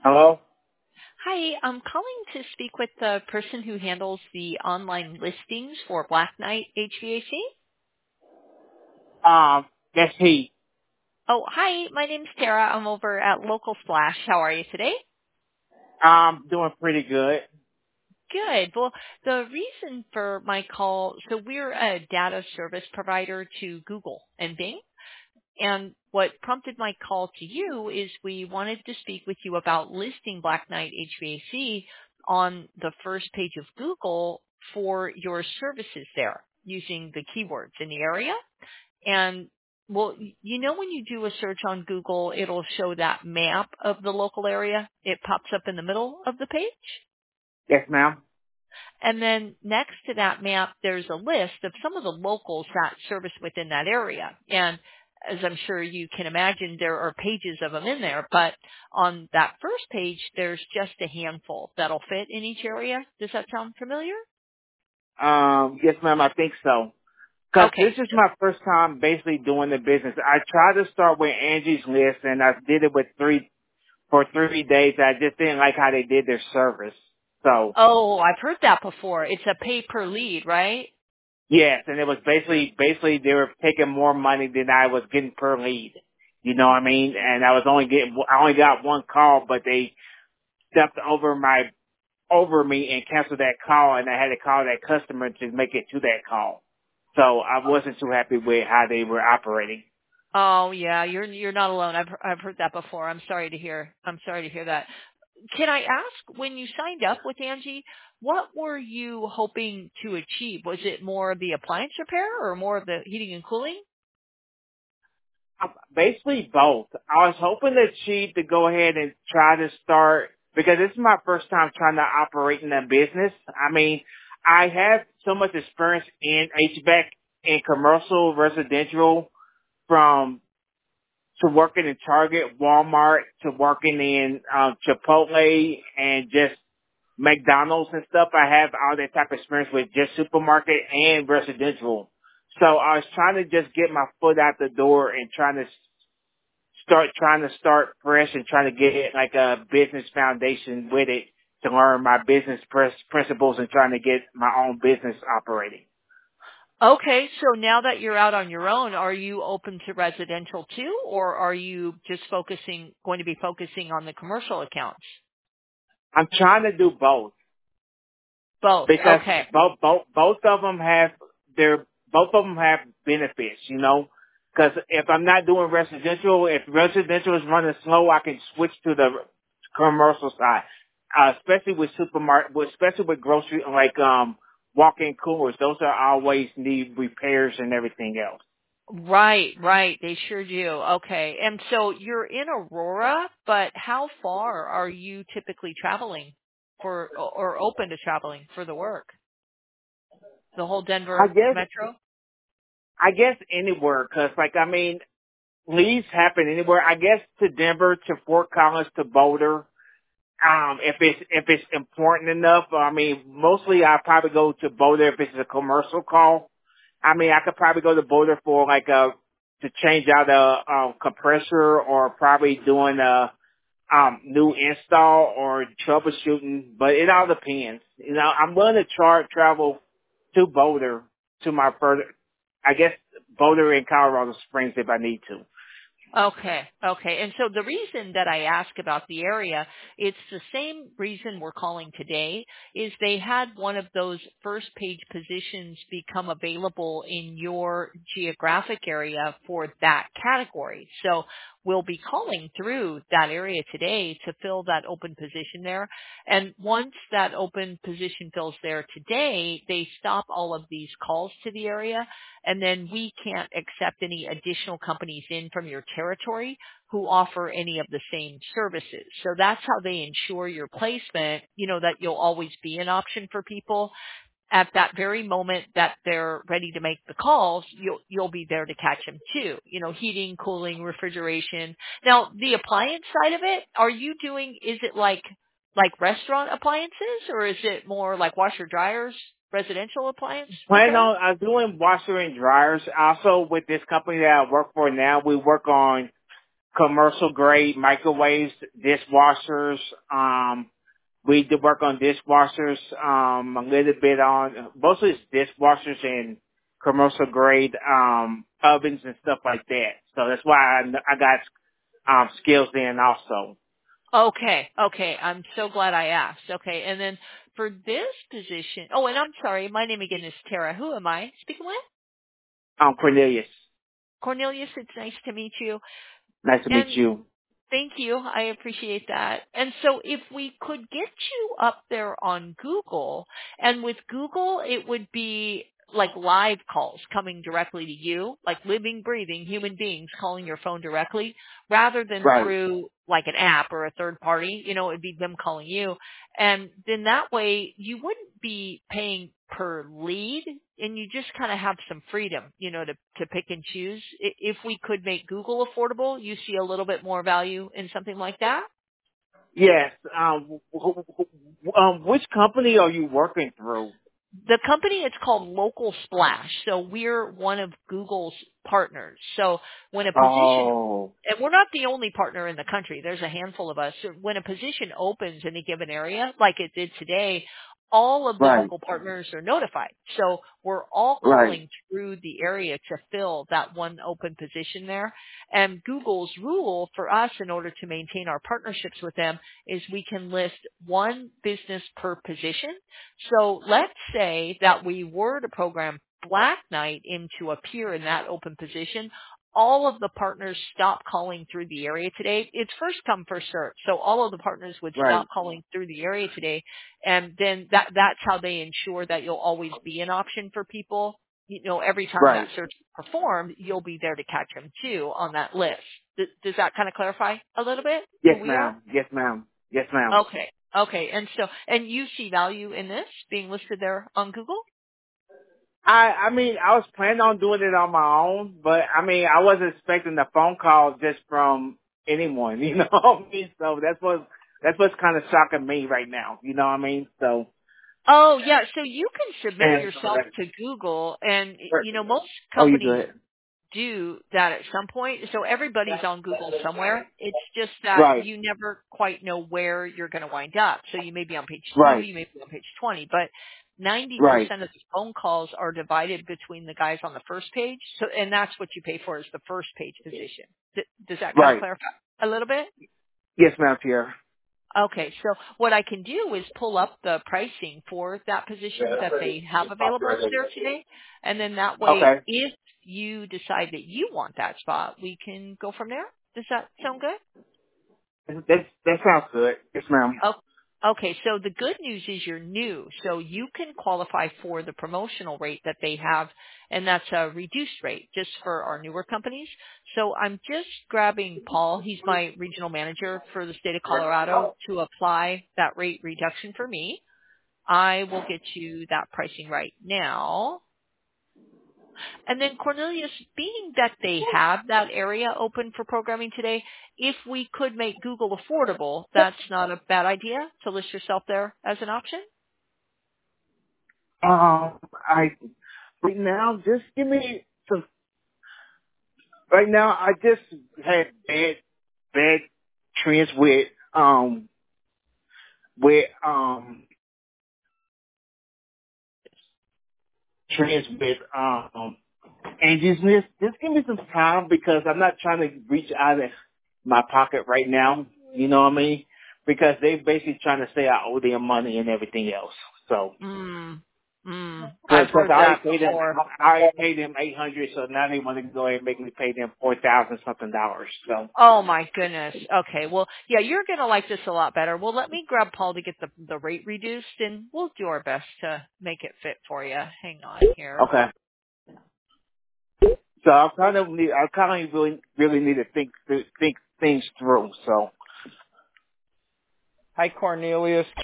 Hello? Hi, I'm calling to speak with the person who handles the online listings for Black Knight HVAC. That's he. Oh, hi, my name's Tara. I'm over at Local Splash. How are you today? Doing pretty good. Good. Well, the reason for my call, so we're a data service provider to Google and Bing. And what prompted my call to you is we wanted to speak with you about listing Black Knight HVAC on the first page of Google for your services there using the keywords in the area. And well, when you do a search on Google, it'll show that map of the local area. It pops up in the middle of the page. Yes, ma'am. And then next to that map, there's a list of some of the locals that service within that area. And as I'm sure you can imagine, there are pages of them in there. But on that first page, there's just a handful that'll fit in each area. Does that sound familiar? Yes, ma'am, I think so. 'Cause Okay. this is my first time basically doing the business. I tried to start with Angie's List, and I did it for 3 days. I just didn't like how they did their service. So, Oh, I've heard that before. It's a pay per lead, right? yes, and it was basically they were taking more money than I was getting per lead. You know what I mean? And I only got one call, but they stepped over me and canceled that call, and I had to call that customer to make it to that call. So I wasn't too happy with how they were operating. Oh yeah, you're not alone. I've heard that before. I'm sorry to hear that. Can I ask, when you signed up with Angie, what were you hoping to achieve? Was it more of the appliance repair or more of the heating and cooling? Basically both. I was hoping that she to go ahead and try to start, because this is my first time trying to operate in a business. I mean, I have so much experience in HVAC in commercial, residential, from to working in Target, Walmart, to working in Chipotle and just McDonald's and stuff. I have all that type of experience with just supermarket and residential. So I was trying to just get my foot out the door and trying to start fresh and trying to get like a business foundation with it to learn my business principles and trying to get my own business operating. Okay, so now that you're out on your own, are you open to residential too, or are you just going to be focusing on the commercial accounts? I'm trying to do both. Both. Because Okay. both of them have both of them have benefits, you know. Because if I'm not doing residential, if residential is running slow, I can switch to the commercial side. Especially with especially with grocery, like walk-in coolers, those are always need repairs and everything else. Right, right. They sure do. Okay. And so you're in Aurora, but how far are you typically traveling or open to traveling for the work? The whole I Denver guess metro? I guess anywhere, because like I mean, leads happen anywhere. I guess to Denver, to Fort Collins, to Boulder. If it's important enough, I mean, mostly I probably go to Boulder if it's a commercial call. I mean, I could probably go to Boulder for like to change out a compressor, or probably doing a new install or troubleshooting. But it all depends. You know, I'm willing to travel to Boulder to my further, I guess Boulder and Colorado Springs if I need to. Okay, okay. And so the reason that I ask about the area, it's the same reason we're calling today, is they had one of those first page positions become available in your geographic area for that category. So we'll be calling through that area today to fill that open position there. And once that open position fills there today, they stop all of these calls to the area, and then we can't accept any additional companies in from your territory who offer any of the same services. So that's how they ensure your placement, that you'll always be an option for people. At that very moment that they're ready to make the calls, you'll be there to catch them too. Heating, cooling, refrigeration. Now, the appliance side of it, is it like restaurant appliances, or is it more like washer dryers, residential appliance Plan repair? on doing washer and dryers. Also, with this company that I work for now, we work on commercial grade microwaves, dishwashers. We did work on dishwashers, a little bit on, mostly it's dishwashers and commercial grade, ovens and stuff like that. So that's why I got, skills in also. Okay. Okay. I'm so glad I asked. Okay. And then for this position, oh, and I'm sorry, my name again is Tara. Who am I speaking with? Cornelius. Cornelius, it's nice to meet you. Nice to meet And you. thank you. I appreciate that. And so if we could get you up there on Google, and with Google, it would be like live calls coming directly to you, like living, breathing human beings calling your phone directly, rather than Right. through like an app or a third party. You know, it'd be them calling you. And then that way you wouldn't be paying per lead, and you just kind of have some freedom, you know, to pick and choose. If we could make Google affordable, you see a little bit more value in something like that? Yes. Which company are you working through? The company, it's called Local Splash. So we're one of Google's partners. So when a position, Oh. and we're not the only partner in the country, there's a handful of us. So when a position opens in a given area, like it did today, all of the Right. local partners are notified. So we're all Right. calling through the area to fill that one open position there. And Google's rule for us in order to maintain our partnerships with them is we can list one business per position. So let's say that we were to program Black Knight in to appear in that open position. All of the partners stop calling through the area today. It's first come, first served. So all of the partners would Right. stop calling through the area today. And then that's how they ensure that you'll always be an option for people. You know, every time that Right. search is performed, you'll be there to catch them too on that list. Does that kind of clarify a little bit who Yes, we are? ma'am. Yes, ma'am. Yes, ma'am. Okay. Okay. And you see value in this being listed there on Google? I mean, I was planning on doing it on my own, but I mean, I wasn't expecting a phone call just from anyone, you know what I mean? So that's what's kind of shocking me right now, you know what I mean? So. Oh, yeah. So you can submit And, yourself to Google, and, you know, most oh, you companies good? do that at some point. So everybody's on Google somewhere. It's just that Right. you never quite know where you're going to wind up. So you may be on page 2, Right. you may be on page 20, but 90% Right. of the phone calls are divided between the guys on the first page. So, and that's what you pay for is the first page position. Does that kind of Right. clarify a little bit? Yes, ma'am, Pierre. Okay, so what I can do is pull up the pricing for that position that they have available there today, and then that way, Okay. if you decide that you want that spot, we can go from there. Does that sound good? That sounds good. Yes, ma'am. Oh, okay, so the good news is you're new, so you can qualify for the promotional rate that they have, and that's a reduced rate just for our newer companies. So I'm just grabbing Paul, he's my regional manager for the state of Colorado, to apply that rate reduction for me. I will get you that pricing right now. And then Cornelius, being that they have that area open for programming today, if we could make Google affordable, that's not a bad idea to list yourself there as an option? I right now just give me some. Right now, I just had bad trends with trends with anxiousness. Just give me some time because I'm not trying to reach out of my pocket right now. You know what I mean? Because they basically trying to say I owe them money and everything else. So, I've because heard that before. I already paid them $800, so now they want to go ahead and make me pay them $4,000 something dollars. So, Oh my goodness. Okay. Well, yeah, you're going to like this a lot better. Well, let me grab Paul to get the rate reduced, and we'll do our best to make it fit for you. Hang on here. okay. So I kind of really need to think things through. So. Hi, Cornelius.